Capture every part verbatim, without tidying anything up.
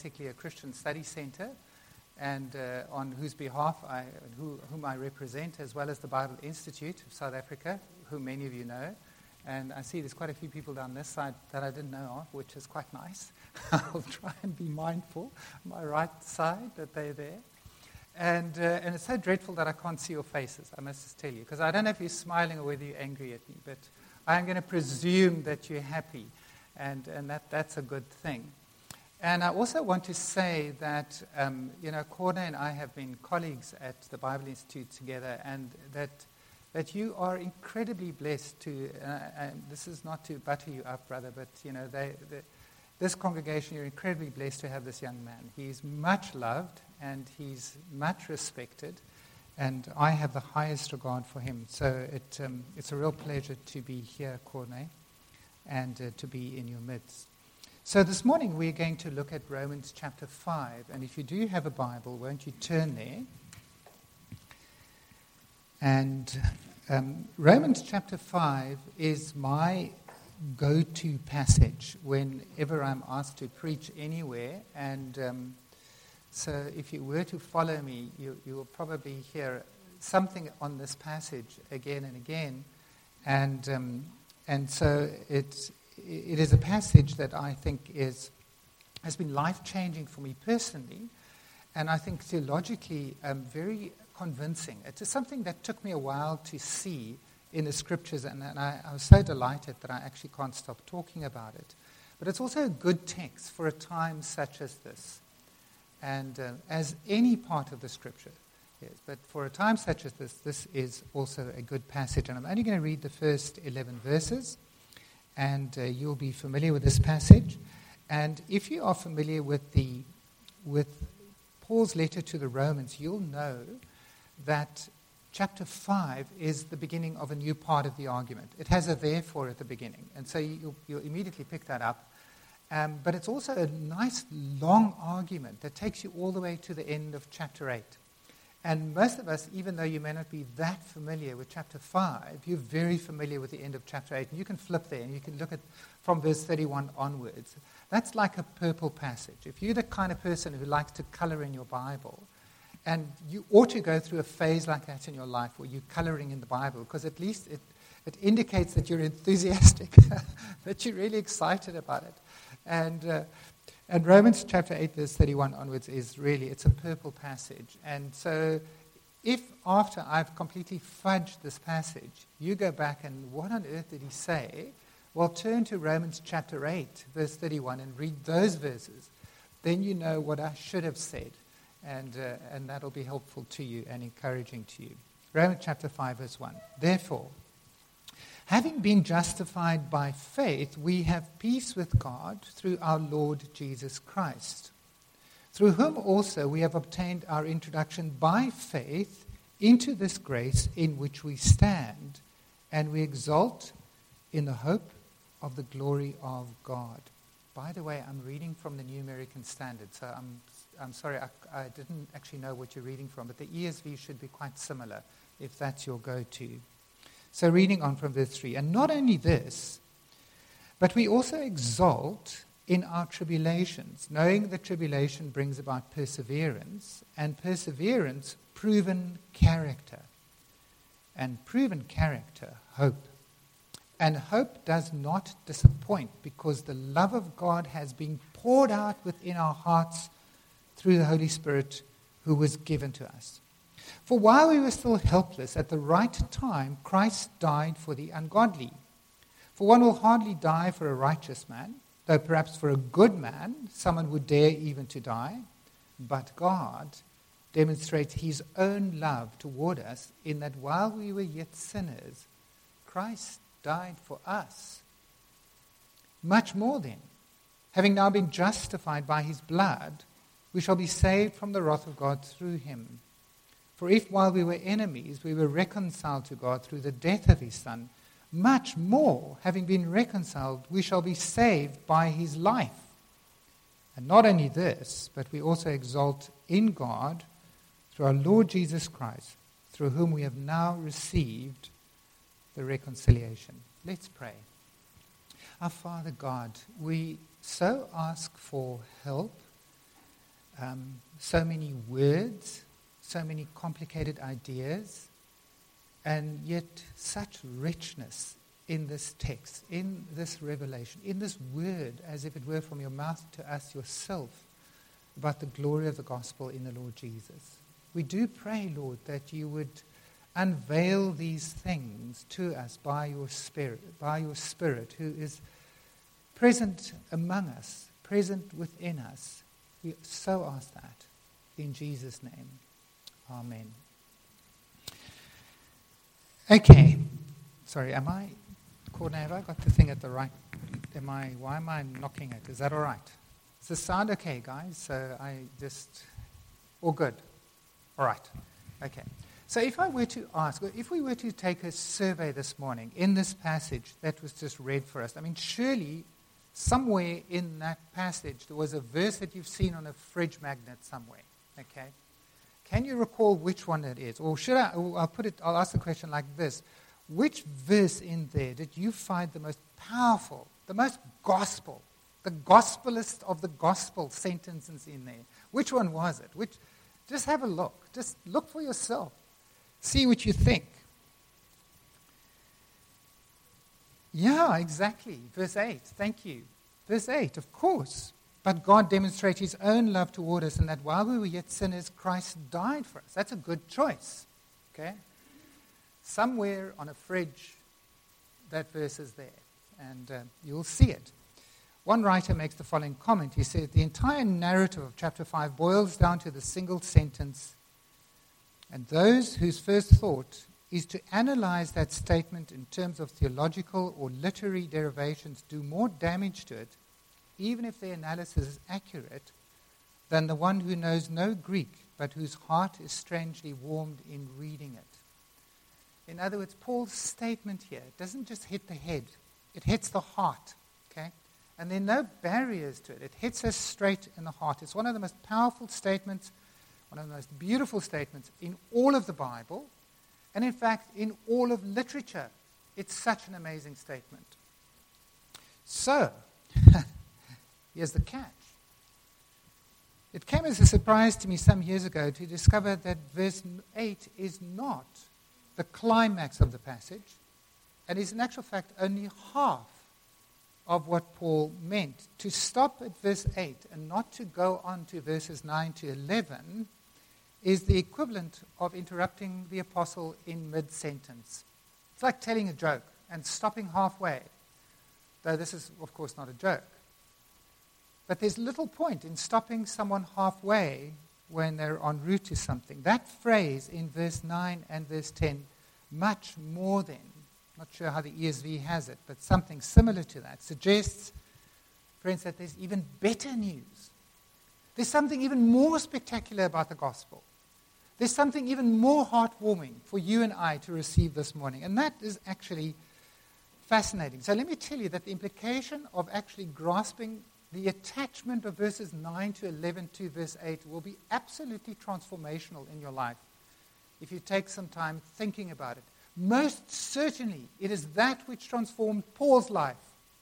basically a Christian study center, and uh, on whose behalf I, who, whom I represent, as well as the Bible Institute of South Africa, whom many of you know. And I see there's quite a few people down this side that I didn't know of, which is quite nice. I'll try and be mindful on my right side that they're there. And uh, and it's so dreadful that I can't see your faces, I must just tell you, because I don't know if you're smiling or whether you're angry at me, but I'm going to presume that you're happy, and, and that, that's a good thing. And I also want to say that, um, you know, Corne and I have been colleagues at the Bible Institute together, and that that you are incredibly blessed to, uh, and this is not to butter you up, brother, but, you know, they, they, this congregation, you're incredibly blessed to have this young man. He's much loved, and he's much respected, and I have the highest regard for him. So it, um, it's a real pleasure to be here, Corne, and uh, to be in your midst. So this morning we're going to look at Romans chapter five, and if you do have a Bible, won't you turn there? And um, Romans chapter five is my go-to passage whenever I'm asked to preach anywhere. And um, so if you were to follow me, you, you will probably hear something on this passage again and again. And um, and so it's, it is a passage that I think is has been life-changing for me personally, and I think theologically um, very convincing. It is something that took me a while to see in the scriptures, and, and I, I was so delighted that I actually can't stop talking about it. But it's also a good text for a time such as this, and uh, as any part of the scripture is. But for a time such as this, this is also a good passage. And I'm only going to read the first eleven verses, and uh, you'll be familiar with this passage. And if you are familiar with the with Paul's letter to the Romans, you'll know that chapter five is the beginning of a new part of the argument. It has a therefore at the beginning, and so you'll, you'll immediately pick that up. Um, but it's also a nice long argument that takes you all the way to the end of chapter eight. And most of us, even though you may not be that familiar with chapter five, you're very familiar with the end of chapter eight. And you can flip there and you can look at from verse thirty-one onwards. That's like a purple passage. If you're the kind of person who likes to color in your Bible, and you ought to go through a phase like that in your life where you're coloring in the Bible, because at least it, it indicates that you're enthusiastic, that you're really excited about it. And uh, and Romans chapter eight, verse thirty-one onwards is really, it's a purple passage. And so if after I've completely fudged this passage, you go back and what on earth did he say? Well, turn to Romans chapter eight, verse thirty-one, and read those verses. Then you know what I should have said. And uh, and that'll be helpful to you and encouraging to you. Romans chapter five, verse one. Therefore, having been justified by faith, we have peace with God through our Lord Jesus Christ, through whom also we have obtained our introduction by faith into this grace in which we stand, and we exult in the hope of the glory of God. By the way, I'm reading from the New American Standard, so I'm I'm sorry, I, I didn't actually know what you're reading from, but the E S V should be quite similar if that's your go-to. So reading on from verse three, and not only this, but we also exult in our tribulations, knowing that tribulation brings about perseverance, and perseverance, proven character, and proven character, hope. And hope does not disappoint, because the love of God has been poured out within our hearts through the Holy Spirit who was given to us. For while we were still helpless, at the right time, Christ died for the ungodly. For one will hardly die for a righteous man, though perhaps for a good man someone would dare even to die. But God demonstrates his own love toward us in that while we were yet sinners, Christ died for us. Much more then, having now been justified by his blood, we shall be saved from the wrath of God through him. For if while we were enemies, we were reconciled to God through the death of his Son, much more, having been reconciled, we shall be saved by his life. And not only this, but we also exult in God through our Lord Jesus Christ, through whom we have now received the reconciliation. Let's pray. Our Father God, we so ask for help um, so many words, so many complicated ideas, and yet such richness in this text, in this revelation, in this word, as if it were from your mouth to us yourself, about the glory of the gospel in the Lord Jesus. We do pray, Lord, that you would unveil these things to us by your Spirit, by your Spirit who is present among us, present within us. We so ask that in Jesus' name. Amen. Okay. Sorry, am I, Courtney, have I got the thing at the right, am I, why am I knocking it? Is that all right? Does this sound okay, guys? So I just, all good? All right. Okay. So if I were to ask, if we were to take a survey this morning in this passage that was just read for us, I mean, surely somewhere in that passage there was a verse that you've seen on a fridge magnet somewhere, okay? Can you recall which one it is? Or should I, or I'll put it, I'll ask the question like this. Which verse in there did you find the most powerful, the most gospel, the gospelist of the gospel sentences in there? Which one was it? Which, just have a look. Just look for yourself. See what you think. Yeah, exactly. Verse eight. Thank you. Verse eight, of course. But God demonstrates his own love toward us, and that while we were yet sinners, Christ died for us. That's a good choice. Okay? Somewhere on a fridge, that verse is there. And uh, you'll see it. One writer makes the following comment. He said, the entire narrative of chapter five boils down to the single sentence, and those whose first thought is to analyze that statement in terms of theological or literary derivations do more damage to it, even if their analysis is accurate, than the one who knows no Greek, but whose heart is strangely warmed in reading it. In other words, Paul's statement here doesn't just hit the head, it hits the heart, okay? And there are no barriers to it. It hits us straight in the heart. It's one of the most powerful statements, one of the most beautiful statements in all of the Bible, and in fact, in all of literature. It's such an amazing statement. So, here's the catch. It came as a surprise to me some years ago to discover that verse eight is not the climax of the passage, and is in actual fact only half of what Paul meant. To stop at verse eight and not to go on to verses nine to eleven is the equivalent of interrupting the apostle in mid-sentence. It's like telling a joke and stopping halfway, though this is, of course, not a joke. But there's little point in stopping someone halfway when they're en route to something. That phrase in verse nine and verse ten, much more than, not sure how the E S V has it, but something similar to that, suggests, friends, that there's even better news. There's something even more spectacular about the gospel. There's something even more heartwarming for you and I to receive this morning. And that is actually fascinating. So let me tell you that the implication of actually grasping the attachment of verses nine to eleven to verse eight will be absolutely transformational in your life if you take some time thinking about it. Most certainly, it is that which transformed Paul's life.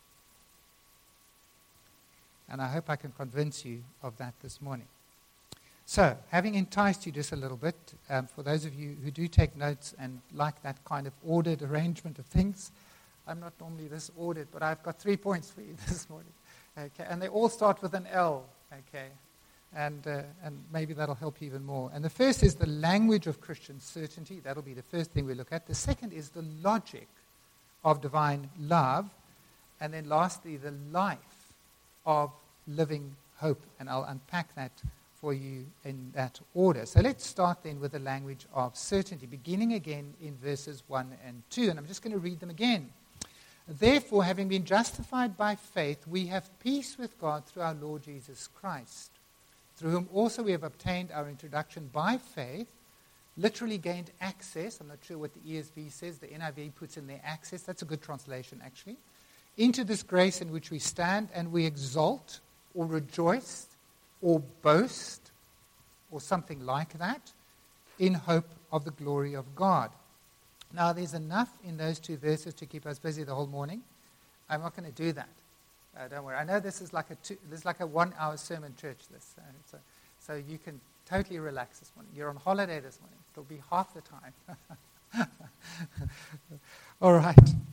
And I hope I can convince you of that this morning. So, having enticed you just a little bit, um, for those of you who do take notes and like that kind of ordered arrangement of things, I'm not normally this ordered, but I've got three points for you this morning. Okay, and they all start with an L, okay, and uh, and maybe that'll help you even more. And the first is the language of Christian certainty. That'll be the first thing we look at. The second is the logic of divine love. And then lastly, the life of living hope. And I'll unpack that for you in that order. So let's start then with the language of certainty, beginning again in verses one and two. And I'm just going to read them again. Therefore, having been justified by faith, we have peace with God through our Lord Jesus Christ, through whom also we have obtained our introduction by faith, literally gained access. I'm not sure what the E S V says. The N I V puts in there access. That's a good translation, actually. Into this grace in which we stand, and we exult or rejoice or boast or something like that in hope of the glory of God. Now, there's enough in those two verses to keep us busy the whole morning. I'm not going to do that. Uh, don't worry. I know this is like a two, this is like a one-hour sermon church. This, uh, so, so you can totally relax this morning. You're on holiday this morning. It'll be half the time. All right.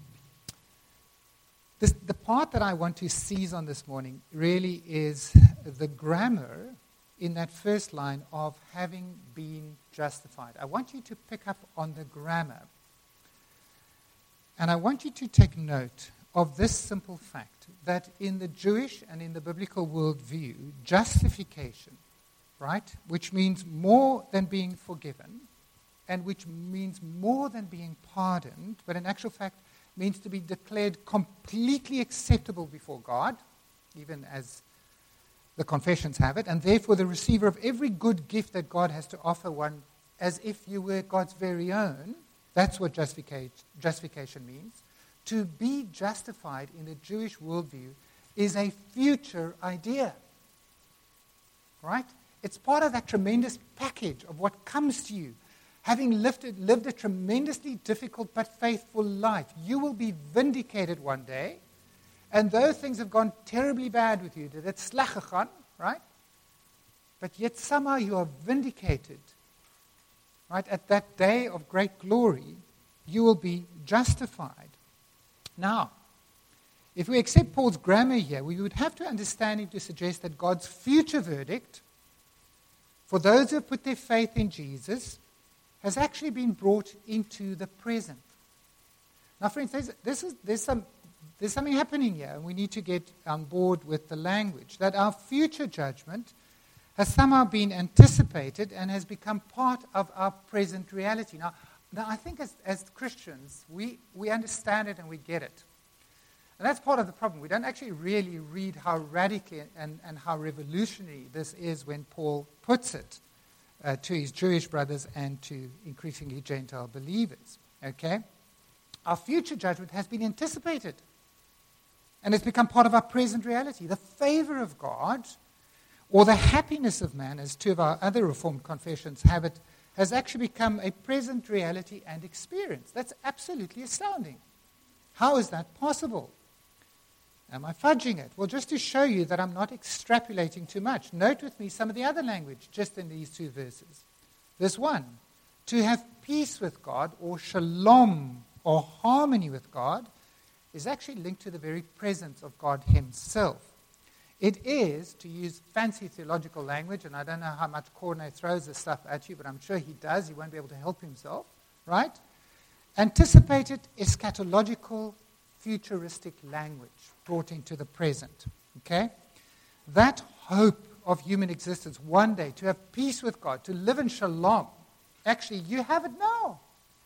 This, the part that I want to seize on this morning really is the grammar in that first line of having been justified. I want you to pick up on the grammar. And I want you to take note of this simple fact, that in the Jewish and in the biblical worldview, justification, right, which means more than being forgiven, and which means more than being pardoned, but in actual fact means to be declared completely acceptable before God, even as the confessions have it, and therefore the receiver of every good gift that God has to offer one, as if you were God's very own. That's what justification, justification means. To be justified in the Jewish worldview is a future idea. Right? It's part of that tremendous package of what comes to you. Having lived, lived a tremendously difficult but faithful life, you will be vindicated one day. And though things have gone terribly bad with you, that's sleg gegaan, right? But yet somehow you are vindicated. Right? At that day of great glory, you will be justified. Now, if we accept Paul's grammar here, we would have to understand him to suggest that God's future verdict for those who have put their faith in Jesus has actually been brought into the present. Now, friends, there's, this is, there's, some, there's something happening here, and we need to get on board with the language, that our future judgment has somehow been anticipated and has become part of our present reality. Now, now I think as, as Christians, we, we understand it and we get it. And that's part of the problem. We don't actually really read how radical and, and how revolutionary this is when Paul puts it uh, to his Jewish brothers and to increasingly Gentile believers. Okay? Our future judgment has been anticipated. And it's become part of our present reality. The favor of God, or the happiness of man, as two of our other Reformed confessions have it, has actually become a present reality and experience. That's absolutely astounding. How is that possible? Am I fudging it? Well, just to show you that I'm not extrapolating too much, note with me some of the other language just in these two verses. Verse one, to have peace with God, or shalom, or harmony with God, is actually linked to the very presence of God himself. It is, to use fancy theological language, and I don't know how much Cornet throws this stuff at you, but I'm sure he does. He won't be able to help himself, right? Anticipated eschatological, futuristic language brought into the present, okay? That hope of human existence, one day, to have peace with God, to live in shalom, actually, you have it now.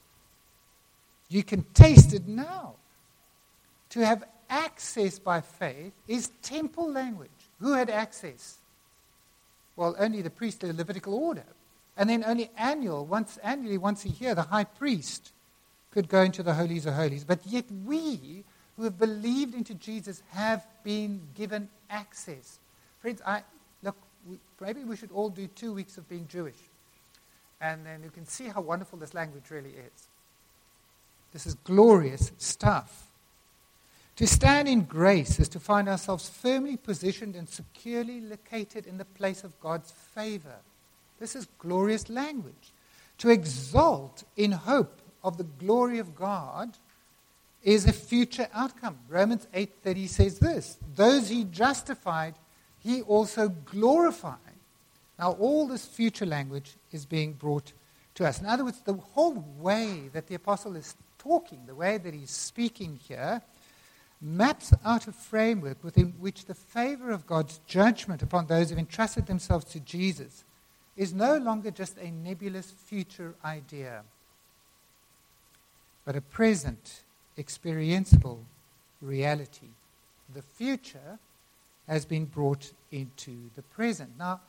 You can taste it now. To have access by faith is temple language. Who had access? Well, only the priest of the Levitical order. And then only annual, once annually, once a year, the high priest could go into the holies of holies. But yet we, who have believed into Jesus, have been given access. Friends, I look, we, maybe we should all do two weeks of being Jewish. And then you can see how wonderful this language really is. This is glorious stuff. To stand in grace is to find ourselves firmly positioned and securely located in the place of God's favor. This is glorious language. To exalt in hope of the glory of God is a future outcome. Romans eight thirty says this, those he justified, he also glorified. Now all this future language is being brought to us. In other words, the whole way that the apostle is talking, the way that he's speaking here, maps out a framework within which the favor of God's judgment upon those who have entrusted themselves to Jesus is no longer just a nebulous future idea, but a present, experienceable reality. The future has been brought into the present. Now,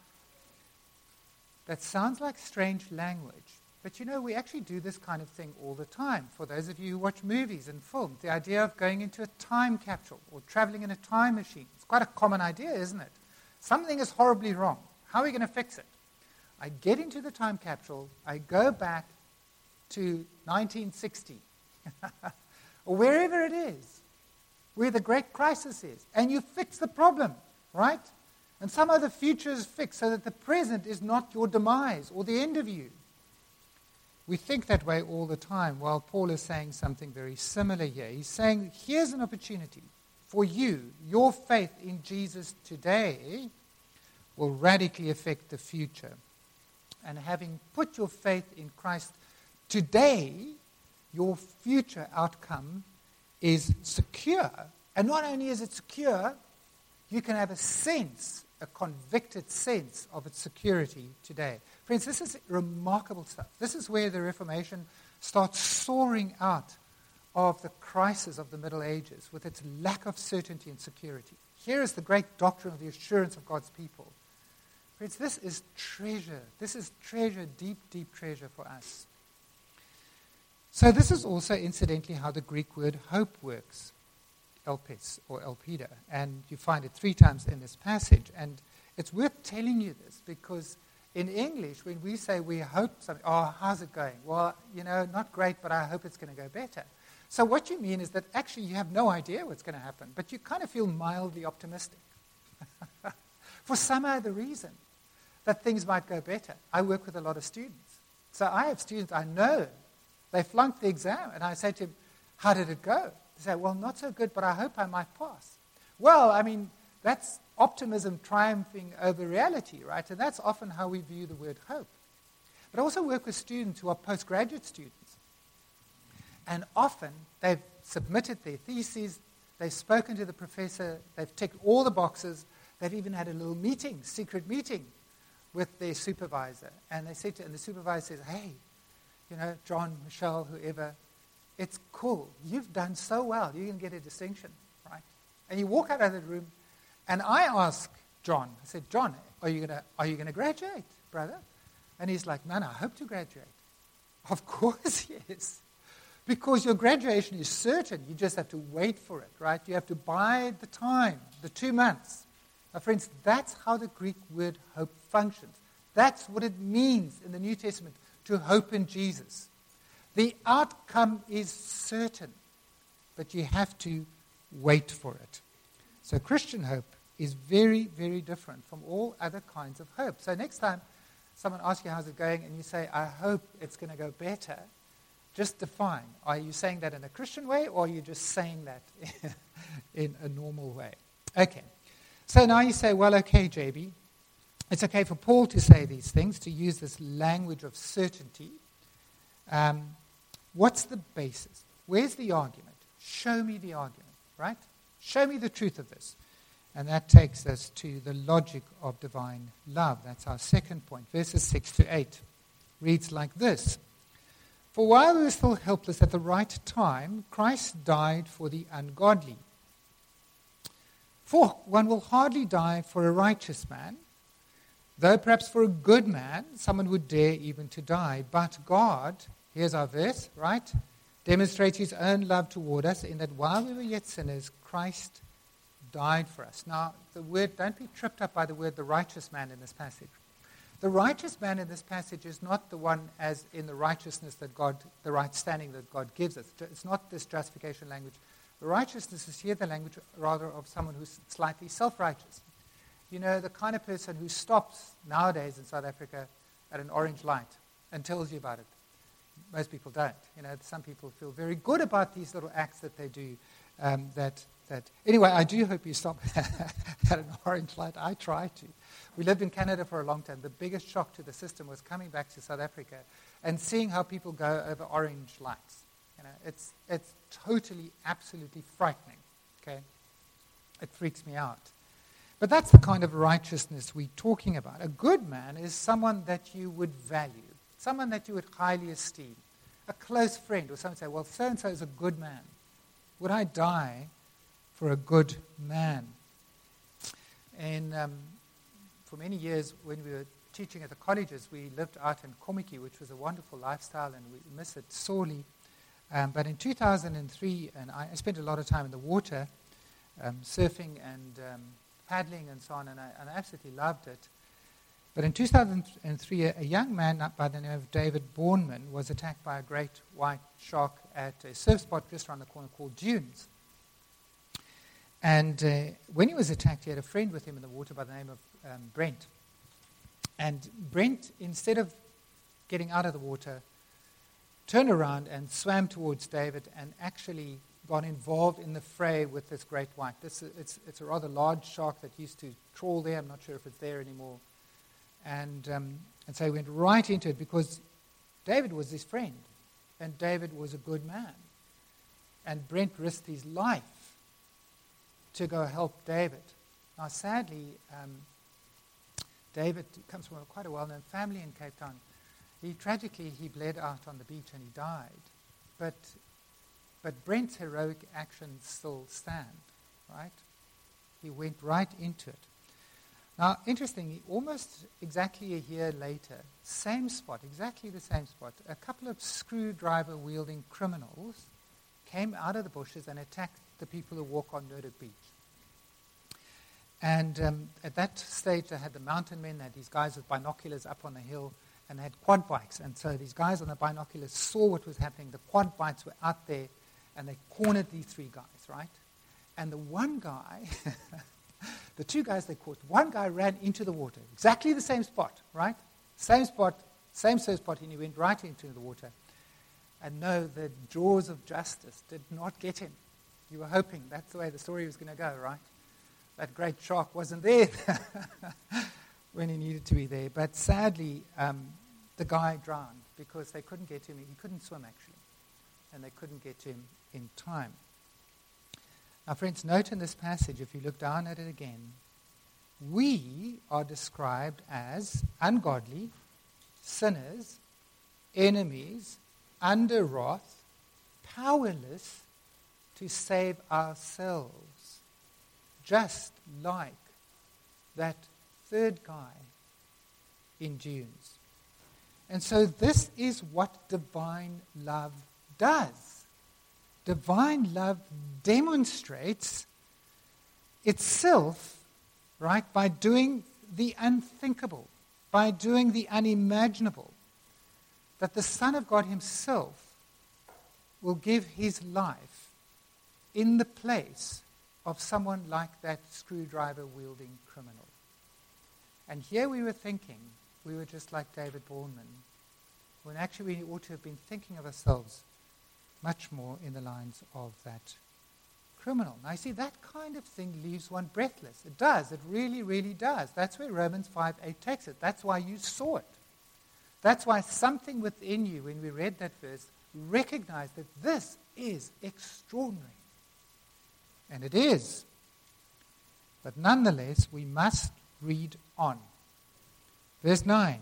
that sounds like strange language. But you know, we actually do this kind of thing all the time. For those of you who watch movies and films, the idea of going into a time capsule or traveling in a time machine. It's quite a common idea, isn't it? Something is horribly wrong. How are we going to fix it? I get into the time capsule, I go back to nineteen sixty, or wherever it is, where the great crisis is, and you fix the problem, right? And somehow the future is fixed so that the present is not your demise or the end of you. We think that way all the time, while Paul is saying something very similar here. He's saying, here's an opportunity for you. Your faith in Jesus today will radically affect the future. And having put your faith in Christ today, your future outcome is secure. And not only is it secure, you can have a sense, a convicted sense of its security today. Friends, this is remarkable stuff. This is where the Reformation starts soaring out of the crisis of the Middle Ages with its lack of certainty and security. Here is the great doctrine of the assurance of God's people. Friends, this is treasure. This is treasure, deep, deep treasure for us. So this is also, incidentally, how the Greek word hope works. Elpis or elpida, and you find it three times in this passage. And it's worth telling you this because in English, when we say we hope something, oh, how's it going? Well, you know, not great, but I hope it's going to go better. So what you mean is that actually you have no idea what's going to happen, but you kind of feel mildly optimistic for some other reason that things might go better. I work with a lot of students. So I have students I know, they flunked the exam, and I say to them, how did it go? Say, well, not so good, but I hope I might pass. Well, I mean, that's optimism triumphing over reality, right? And that's often how we view the word hope. But I also work with students who are postgraduate students. And often they've submitted their theses, they've spoken to the professor, they've ticked all the boxes, they've even had a little meeting, secret meeting with their supervisor. And they say to, and the supervisor says, hey, you know, John, Michelle, whoever, it's cool. You've done so well. You can get a distinction, right? And you walk out of the room, and I ask John, I said, John, are you gonna are you gonna graduate, brother? And he's like, man, I hope to graduate. Of course, yes. Because your graduation is certain. You just have to wait for it, right? You have to bide the time, the two months. Now, friends, that's how the Greek word hope functions. That's what it means in the New Testament, to hope in Jesus. The outcome is certain, but you have to wait for it. So Christian hope is very, very different from all other kinds of hope. So next time someone asks you how's it going and you say, I hope it's going to go better, just define. Are you saying that in a Christian way or are you just saying that in a normal way? Okay. So now you say, well, okay, J B, it's okay for Paul to say these things, to use this language of certainty. Um, what's the basis? Where's the argument? Show me the argument, right? Show me the truth of this. And that takes us to the logic of divine love. That's our second point. Verses six to eight reads like this. For while we were still helpless at the right time, Christ died for the ungodly. For one will hardly die for a righteous man, though perhaps for a good man, someone would dare even to die. But God, here's our verse, right, demonstrates his own love toward us in that while we were yet sinners, Christ died for us. Now, the word, don't be tripped up by the word the righteous man in this passage. The righteous man in this passage is not the one as in the righteousness that God, the right standing that God gives us. It's not this justification language. The righteousness is here the language rather of someone who's slightly self-righteous. You know, the kind of person who stops nowadays in South Africa at an orange light and tells you about it. Most people don't. You know, some people feel very good about these little acts that they do. Um, that that anyway, I do hope you stop at an orange light. I try to. We lived in Canada for a long time. The biggest shock to the system was coming back to South Africa and seeing how people go over orange lights. You know, it's it's totally, absolutely frightening. Okay, it freaks me out. But that's the kind of righteousness we're talking about. A good man is someone that you would value, someone that you would highly esteem, a close friend, or someone say, well, so-and-so is a good man. Would I die for a good man? And um, for many years, when we were teaching at the colleges, we lived out in Komiki, which was a wonderful lifestyle, and we miss it sorely. Um, but in two thousand three, and I spent a lot of time in the water, um, surfing and um, paddling and so on, and I, and I absolutely loved it. But in two thousand three, a, a young man by the name of David Bourneman was attacked by a great white shark at a surf spot just around the corner called Dunes. And uh, when he was attacked, he had a friend with him in the water by the name of um, Brent. And Brent, instead of getting out of the water, turned around and swam towards David and actually got involved in the fray with this great white. This is, it's, it's a rather large shark that used to trawl there. I'm not sure if it's there anymore. And, um, and so he went right into it because David was his friend, and David was a good man. And Brent risked his life to go help David. Now, sadly, um, David comes from quite a well-known family in Cape Town. He tragically, he bled out on the beach and he died. But, but Brent's heroic actions still stand, right? He went right into it. Now, interestingly, almost exactly a year later, same spot, exactly the same spot, a couple of screwdriver-wielding criminals came out of the bushes and attacked the people who walk on Nuremberg Beach. And um, at that stage, they had the mountain men, they had these guys with binoculars up on the hill, and they had quad bikes. And so these guys on the binoculars saw what was happening. The quad bikes were out there, and they cornered these three guys, right? And the one guy, the two guys they caught, one guy ran into the water, exactly the same spot, right? Same spot, same same spot, and he went right into the water. And no, the jaws of justice did not get him. You were hoping that's the way the story was going to go, right? That great shark wasn't there when he needed to be there. But sadly, um, the guy drowned because they couldn't get him. He couldn't swim, actually, and they couldn't get him in time. Now, friends, note in this passage, if you look down at it again, we are described as ungodly, sinners, enemies, under wrath, powerless to save ourselves, just like that third guy in Dunes. And so this is what divine love does. Divine love demonstrates itself, right, by doing the unthinkable, by doing the unimaginable, that the Son of God himself will give his life in the place of someone like that screwdriver-wielding criminal. And here we were thinking, we were just like David Bournemouth, when actually we ought to have been thinking of ourselves much more in the lines of that criminal. Now, you see, that kind of thing leaves one breathless. It does. It really, really does. That's where Romans five eight takes it. That's why you saw it. That's why something within you, when we read that verse, recognized that this is extraordinary. And it is. But nonetheless, we must read on. Verse nine.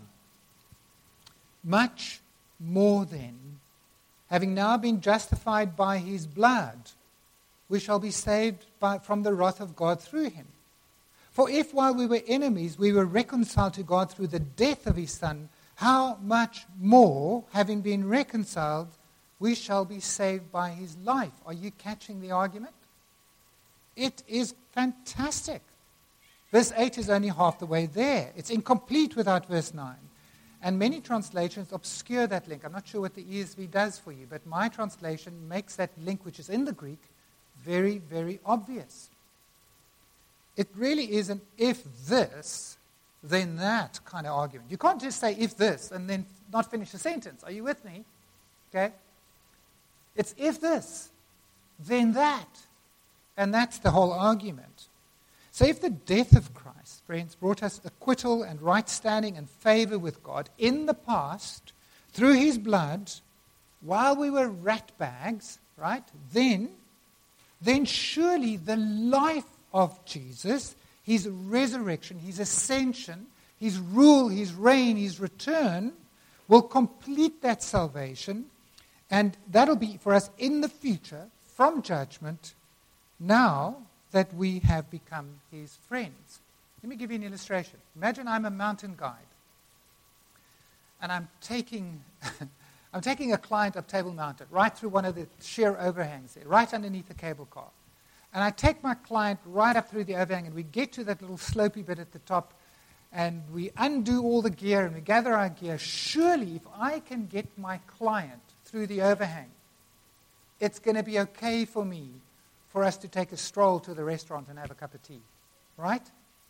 Much more then, having now been justified by his blood, we shall be saved by, from the wrath of God through him. For if while we were enemies, we were reconciled to God through the death of his Son, how much more, having been reconciled, we shall be saved by his life. Are you catching the argument? It is fantastic. Verse eight is only half the way there. It's incomplete without verse nine. And many translations obscure that link. I'm not sure what the E S V does for you, but my translation makes that link, which is in the Greek, very, very obvious. It really is an if this, then that kind of argument. You can't just say if this and then not finish the sentence. Are you with me? Okay? It's if this, then that. And that's the whole argument. So if the death of Christ, friends, brought us acquittal and right standing and favor with God in the past, through his blood, while we were rat bags, right, then, then surely the life of Jesus, his resurrection, his ascension, his rule, his reign, his return, will complete that salvation, and that'll be for us in the future, from judgment, now that we have become his friends. Let me give you an illustration. Imagine I'm a mountain guide, and I'm taking I'm taking a client up Table Mountain, right through one of the sheer overhangs there, right underneath the cable car. And I take my client right up through the overhang, and we get to that little slopey bit at the top, and we undo all the gear, and we gather our gear. Surely, if I can get my client through the overhang, it's going to be okay for me for us to take a stroll to the restaurant and have a cup of tea, right?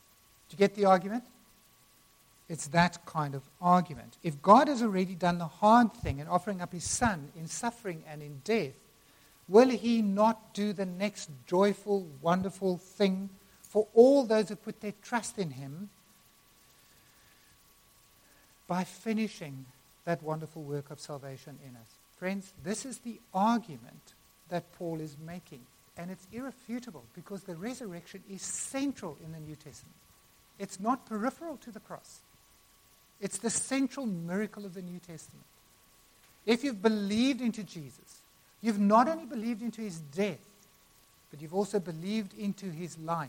Do you get the argument? It's that kind of argument. If God has already done the hard thing in offering up his Son in suffering and in death, will he not do the next joyful, wonderful thing for all those who put their trust in him by finishing that wonderful work of salvation in us? Friends, this is the argument that Paul is making. And it's irrefutable because the resurrection is central in the New Testament. It's not peripheral to the cross. It's the central miracle of the New Testament. If you've believed into Jesus, you've not only believed into his death, but you've also believed into his life.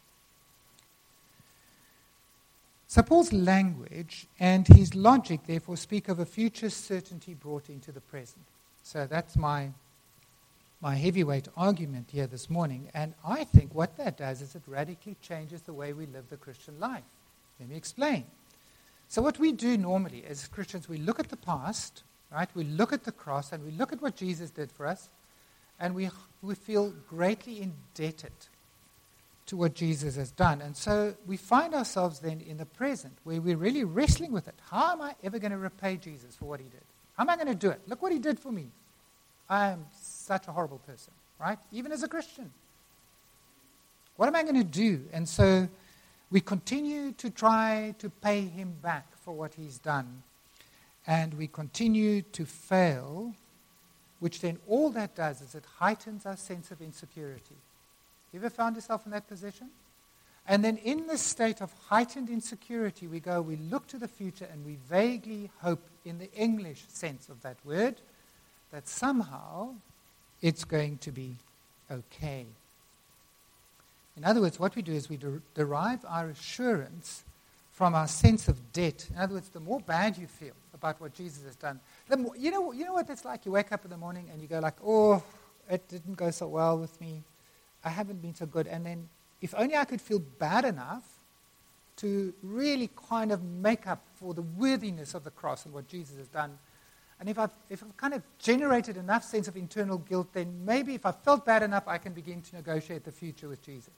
So Paul's language and his logic, therefore, speak of a future certainty brought into the present. So that's my, my heavyweight argument here this morning. And I think what that does is it radically changes the way we live the Christian life. Let me explain. So what we do normally as Christians, we look at the past, right? We look at the cross and we look at what Jesus did for us, and we we feel greatly indebted to what Jesus has done. And so we find ourselves then in the present where we're really wrestling with it. How am I ever going to repay Jesus for what he did? How am I going to do it? Look what he did for me. I am such a horrible person, right? Even as a Christian. What am I going to do? And so we continue to try to pay him back for what he's done. And we continue to fail, which then all that does is it heightens our sense of insecurity. You ever found yourself in that position? And then in this state of heightened insecurity, we go, we look to the future and we vaguely hope, in the English sense of that word, that somehow it's going to be okay. In other words, what we do is we der- derive our assurance from our sense of debt. In other words, the more bad you feel about what Jesus has done, the more, you know, you know what it's like? You wake up in the morning and you go like, oh, it didn't go so well with me. I haven't been so good. And then if only I could feel bad enough to really kind of make up for the worthiness of the cross and what Jesus has done. And if I've, if I've kind of generated enough sense of internal guilt, then maybe if I felt bad enough, I can begin to negotiate the future with Jesus.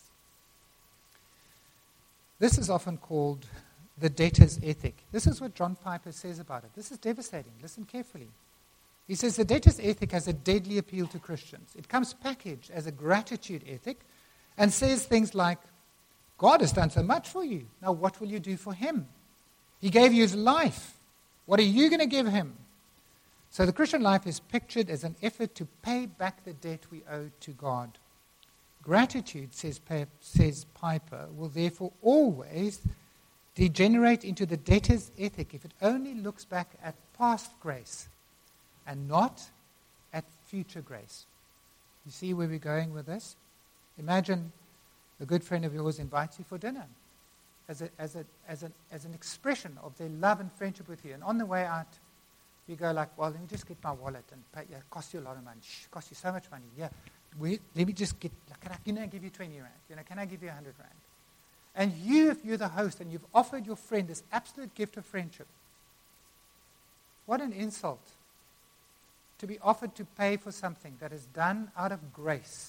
This is often called the debtor's ethic. This is what John Piper says about it. This is devastating. Listen carefully. He says the debtor's ethic has a deadly appeal to Christians. It comes packaged as a gratitude ethic and says things like, God has done so much for you. Now what will you do for him? He gave you his life. What are you going to give him? So the Christian life is pictured as an effort to pay back the debt we owe to God. Gratitude, says, says Piper, will therefore always degenerate into the debtor's ethic if it only looks back at past grace and not at future grace. You see where we're going with this? Imagine a good friend of yours invites you for dinner as, a, as, a, as, a, as an expression of their love and friendship with you. And on the way out, you go like, well, let me just get my wallet and pay. Yeah, it costs you a lot of money. Shh, it costs you so much money. Yeah, we, let me just get, can I, you know, give you twenty rand? You know, can I give you one hundred rand? And you, if you're the host and you've offered your friend this absolute gift of friendship, what an insult to be offered to pay for something that is done out of grace.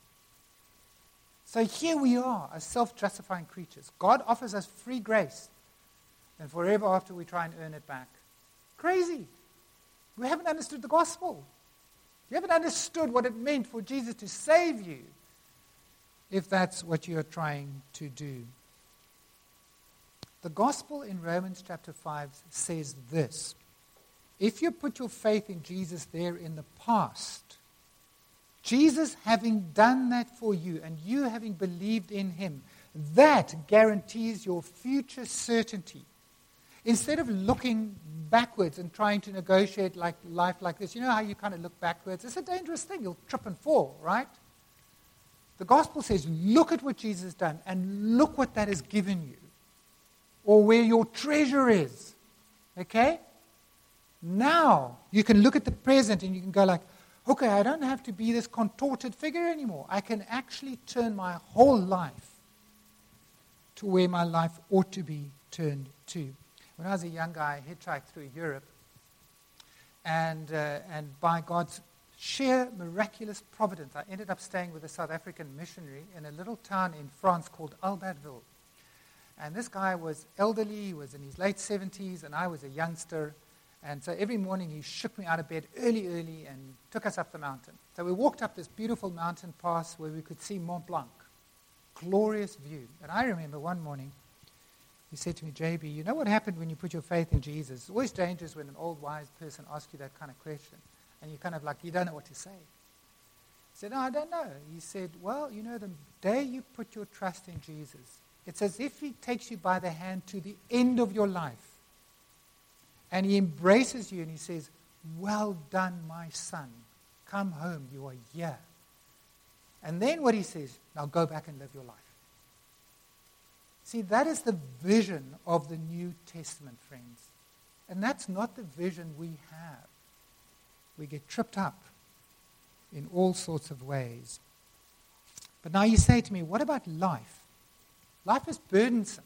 So here we are as self-justifying creatures. God offers us free grace, and forever after we try and earn it back. Crazy. We haven't understood the gospel. You haven't understood what it meant for Jesus to save you, if that's what you're trying to do. The gospel in Romans chapter five says this. If you put your faith in Jesus there in the past, Jesus having done that for you and you having believed in him, that guarantees your future certainty. Instead of looking backwards and trying to negotiate like life like this, you know how you kind of look backwards? It's a dangerous thing. You'll trip and fall, right? The gospel says, look at what Jesus has done and look what that has given you, or where your treasure is. Okay? Now you can look at the present and you can go like, okay, I don't have to be this contorted figure anymore. I can actually turn my whole life to where my life ought to be turned to. When I was a young guy, I hitchhiked through Europe, and uh, and by God's sheer miraculous providence, I ended up staying with a South African missionary in a little town in France called Albertville. And this guy was elderly, he was in his late seventies, and I was a youngster. And so every morning he shook me out of bed early, early, and took us up the mountain. So we walked up this beautiful mountain pass where we could see Mont Blanc. Glorious view. And I remember one morning, he said to me, J B, you know what happened when you put your faith in Jesus? It's always dangerous when an old wise person asks you that kind of question. And you kind of like, you don't know what to say. He said, no, I don't know. He said, well, you know, the day you put your trust in Jesus, it's as if he takes you by the hand to the end of your life. And he embraces you and he says, well done, my son. Come home, you are here. And then what he says, now go back and live your life. See, that is the vision of the New Testament, friends. And that's not the vision we have. We get tripped up in all sorts of ways. But now you say to me, what about life? Life is burdensome.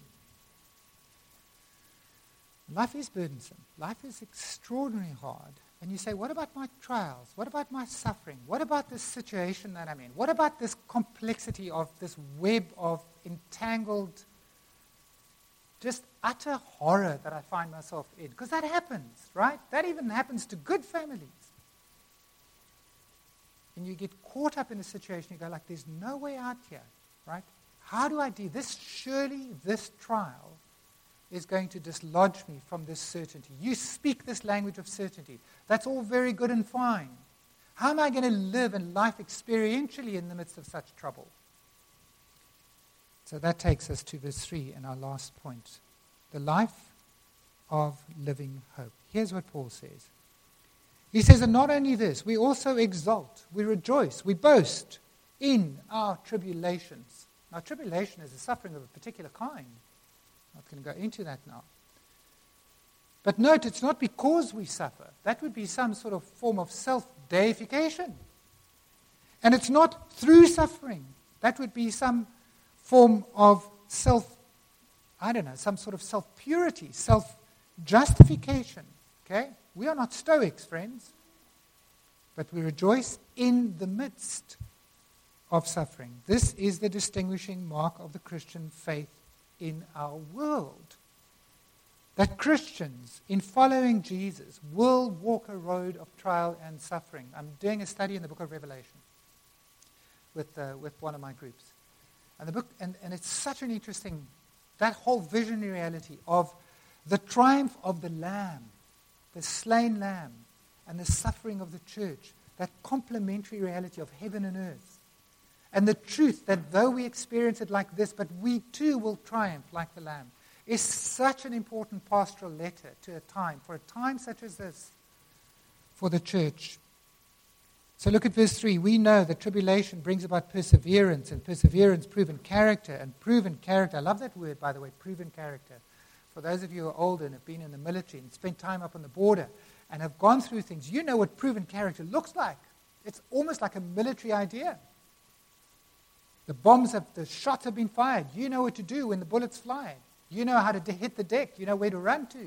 Life is burdensome. Life is extraordinarily hard. And you say, what about my trials? What about my suffering? What about this situation that I'm in? What about this complexity of this web of entangled, just utter horror that I find myself in? Because that happens, right? That even happens to good families. And you get caught up in a situation, you go like, there's no way out here, right? How do I do this? Surely this trial is going to dislodge me from this certainty. You speak this language of certainty. That's all very good and fine. How am I going to live in life experientially in the midst of such trouble? So that takes us to verse three and our last point. The life of living hope. Here's what Paul says. He says, and not only this, we also exult, we rejoice, we boast in our tribulations. Now, tribulation is a suffering of a particular kind. I'm not going to go into that now. But note, it's not because we suffer. That would be some sort of form of self-deification. And it's not through suffering. That would be some form of self, I don't know, some sort of self-purity, self-justification. Okay? We are not Stoics, friends. But we rejoice in the midst of suffering. This is the distinguishing mark of the Christian faith in our world. That Christians, in following Jesus, will walk a road of trial and suffering. I'm doing a study in the book of Revelation with uh, with one of my groups. And the book, and, and it's such an interesting, that whole visionary reality of the triumph of the Lamb, the slain Lamb, and the suffering of the church, that complementary reality of heaven and earth. And the truth that though we experience it like this, but we too will triumph like the Lamb, is such an important pastoral letter to a time, for a time such as this, for the church. So look at verse three. We know that tribulation brings about perseverance, and perseverance, proven character, and proven character. I love that word, by the way, proven character. For those of you who are older and have been in the military and spent time up on the border and have gone through things, you know what proven character looks like. It's almost like a military idea. The bombs have, the shots have been fired. You know what to do when the bullets fly. You know how to hit the deck. You know where to run to.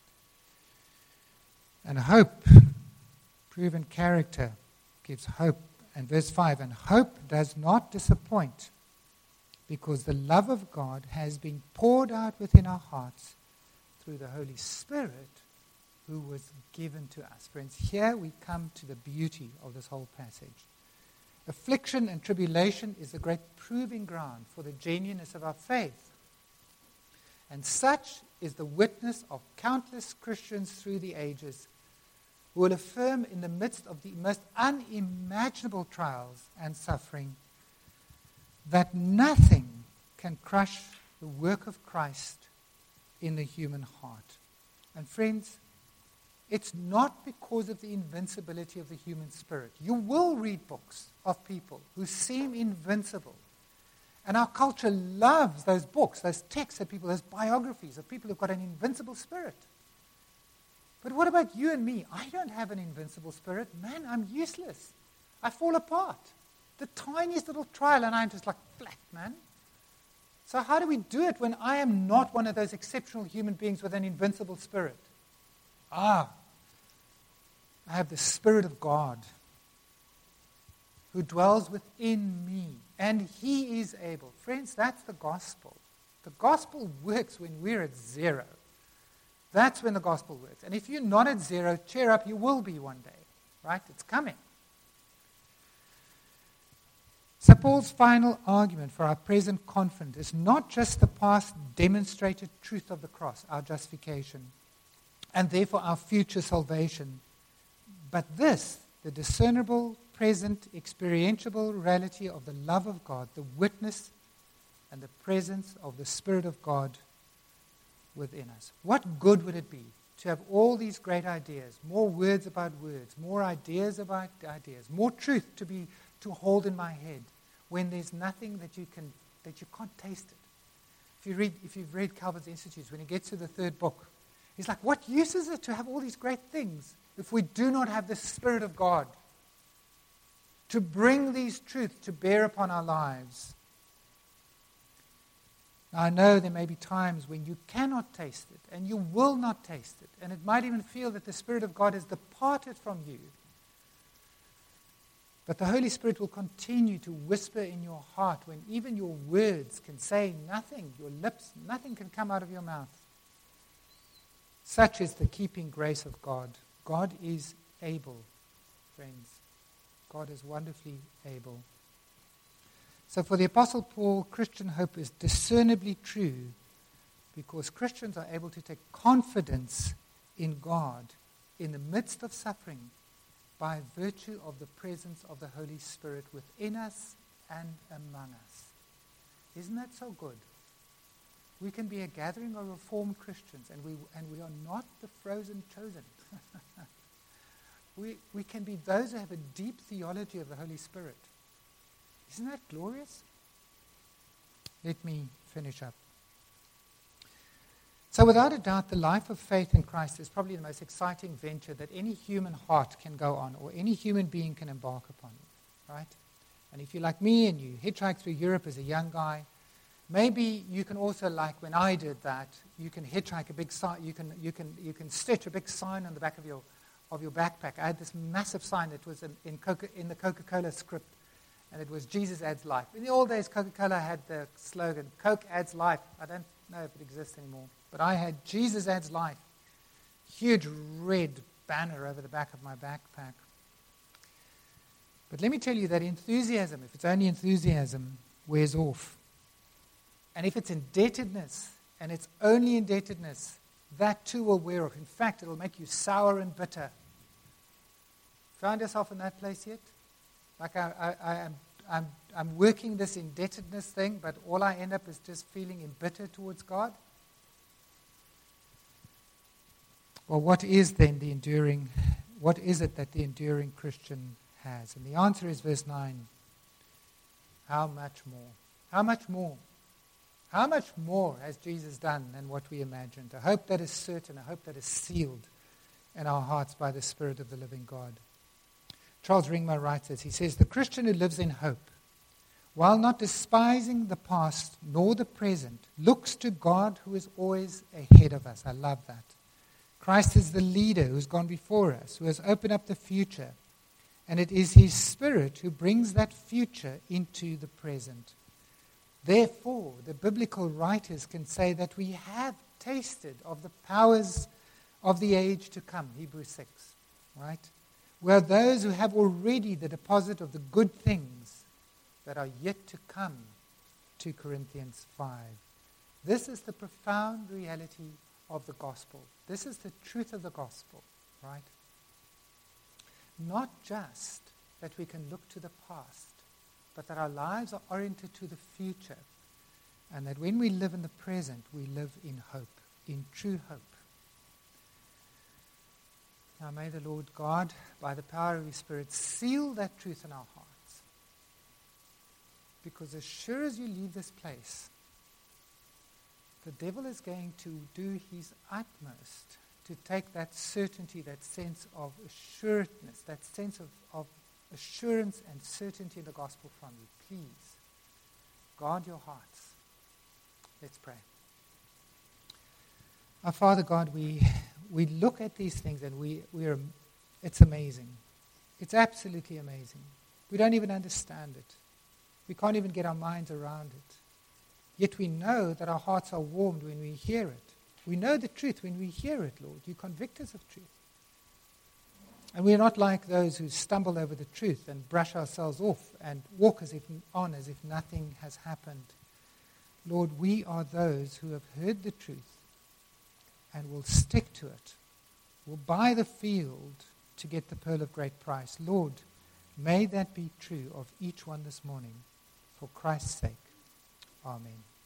And hope, proven character, gives hope. And verse five, and hope does not disappoint, because the love of God has been poured out within our hearts through the Holy Spirit who was given to us. Friends, here we come to the beauty of this whole passage. Affliction and tribulation is the great proving ground for the genuineness of our faith. And such is the witness of countless Christians through the ages who will affirm in the midst of the most unimaginable trials and suffering that nothing can crush the work of Christ in the human heart. And friends, it's not because of the invincibility of the human spirit. You will read books of people who seem invincible. And our culture loves those books, those texts of people, those biographies of people who've got an invincible spirit. But what about you and me? I don't have an invincible spirit. Man, I'm useless. I fall apart. The tiniest little trial and I'm just like flat, man. So how do we do it when I am not one of those exceptional human beings with an invincible spirit? Ah, I have the Spirit of God who dwells within me, and He is able. Friends, that's the gospel. The gospel works when we're at zero. That's when the gospel works. And if you're not at zero, cheer up, you will be one day. Right? It's coming. So Paul's final argument for our present confidence is not just the past demonstrated truth of the cross, our justification, and therefore our future salvation, but this, the discernible, present, experiential reality of the love of God, the witness and the presence of the Spirit of God within us. What good would it be to have all these great ideas, more words about words, more ideas about ideas, more truth to be to hold in my head, when there's nothing that you can that you can't taste it? If you read, if you've read Calvin's Institutes, when he gets to the third book, he's like, what use is it to have all these great things if we do not have the Spirit of God to bring these truths to bear upon our lives? Now, I know there may be times when you cannot taste it, and you will not taste it, and it might even feel that the Spirit of God has departed from you. But the Holy Spirit will continue to whisper in your heart when even your words can say nothing, your lips, nothing can come out of your mouth. Such is the keeping grace of God. God is able, friends. God is wonderfully able. So for the Apostle Paul, Christian hope is discernibly true because Christians are able to take confidence in God in the midst of suffering by virtue of the presence of the Holy Spirit within us and among us. Isn't that so good? We can be a gathering of Reformed Christians, and we and we are not the frozen chosen. we we can be those who have a deep theology of the Holy Spirit. Isn't that glorious? Let me finish up. So without a doubt, the life of faith in Christ is probably the most exciting venture that any human heart can go on or any human being can embark upon, right? And if you're like me and you hitchhike through Europe as a young guy, maybe you can also, like when I did that, you can hitchhike a big sign, you can you can you can stitch a big sign on the back of your of your backpack. I had this massive sign that was in in, Coca, in the Coca-Cola script, and it was Jesus adds life. In the old days, Coca-Cola had the slogan, Coke adds life. I don't know if it exists anymore. But I had Jesus adds life. Huge red banner over the back of my backpack. But let me tell you that enthusiasm, if it's only enthusiasm, wears off. And if it's indebtedness, and it's only indebtedness, that too will wear off. In fact, it'll make you sour and bitter. Found yourself in that place yet? Like I, I, I am, I'm, I'm working this indebtedness thing, but all I end up is just feeling embittered towards God. Well, what is then the enduring, what is it that the enduring Christian has? And the answer is verse nine. How much more? How much more? How much more has Jesus done than what we imagined? A hope that is certain, a hope that is sealed in our hearts by the Spirit of the living God. Charles Ringmer writes this. He says, the Christian who lives in hope, while not despising the past nor the present, looks to God who is always ahead of us. I love that. Christ is the leader who's gone before us, who has opened up the future. And it is his Spirit who brings that future into the present. Therefore, the biblical writers can say that we have tasted of the powers of the age to come, Hebrews six, right? We are those who have already the deposit of the good things that are yet to come, two Corinthians five. This is the profound reality of the gospel. This is the truth of the gospel, right? Not just that we can look to the past, but that our lives are oriented to the future, and that when we live in the present, we live in hope, in true hope. Now may the Lord God, by the power of his Spirit, seal that truth in our hearts. Because as sure as you leave this place, the devil is going to do his utmost to take that certainty, that sense of assuredness, that sense of, of assurance and certainty in the gospel from you. Please, guard your hearts. Let's pray. Our Father God, we we look at these things and we, we are, it's amazing. It's absolutely amazing. We don't even understand it. We can't even get our minds around it. Yet we know that our hearts are warmed when we hear it. We know the truth when we hear it, Lord. You convict us of truth. And we are not like those who stumble over the truth and brush ourselves off and walk as if on as if nothing has happened. Lord, we are those who have heard the truth and will stick to it, will buy the field to get the pearl of great price. Lord, may that be true of each one this morning. For Christ's sake. Amen.